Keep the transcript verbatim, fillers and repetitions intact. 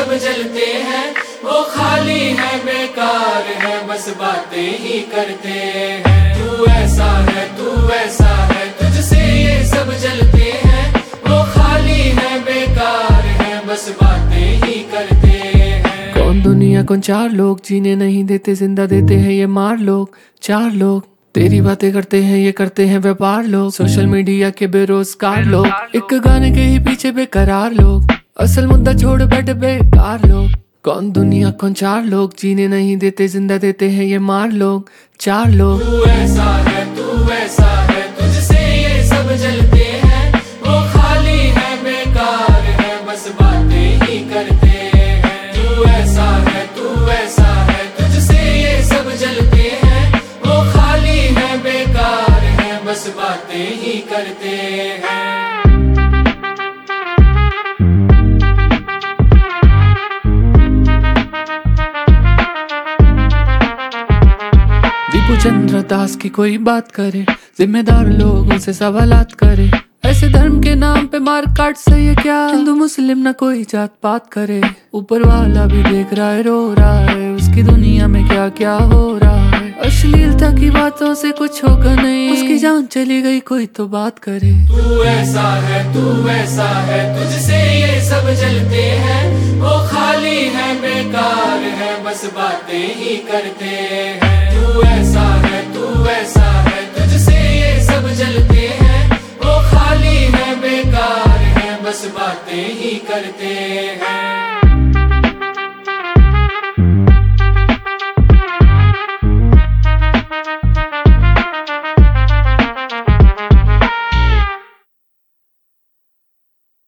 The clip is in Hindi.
सब जलते हैं, वो खाली है बेकार है, बस बातें ही करते हैं। तू ऐसा है तू वैसा है, तुझसे ये सब जलते हैं, वो खाली है बेकार है, बस बातें ही करते हैं। कौन दुनिया कौन चार लोग, जीने नहीं देते जिंदा देते हैं ये मार लोग। चार लोग तेरी बातें करते हैं, ये करते हैं व्यापार लोग। सोशल मीडिया के बेरोजगार लोग, एक गाने के ही पीछे बेकरार लोग, असल मुद्दा छोड़ बैठे बेकार लोग। कौन दुनिया कौन चार लोग, जीने नहीं देते जिंदा देते हैं ये मार लोग। चार लोग तू ऐसा है तू वैसा है, तुझसे ये सब जलते हैं, वो खाली है बेकार है, बस बातें ही करते हैं। तू ऐसा है तू वैसा है, तुझसे ये सब जलते हैं, वो खाली है बेकार है, बस बातें ही करते हैं। दीपू चंद्र दास की कोई बात करे, जिम्मेदार लोगों से सवालात करे। ऐसे धर्म के नाम पे मार काट सही है क्या, हिंदू मुस्लिम ना कोई जात पात करे। ऊपर वाला भी देख रहा है रो रहा है, उसकी दुनिया में क्या क्या हो रहा है। अश्लीलता की बातों से कुछ होगा नहीं, उसकी जान चली गई कोई तो बात करे। तू ऐसा है तू वैसा है, तुझसे ये सब जलते हैं, वो खाली है बेकार है, बस बातें ही करते हैं। तू ऐसा है तू वैसा है, तुझसे ये सब जलते हैं, वो खाली है बेकार है, बस बातें ही करते हैं।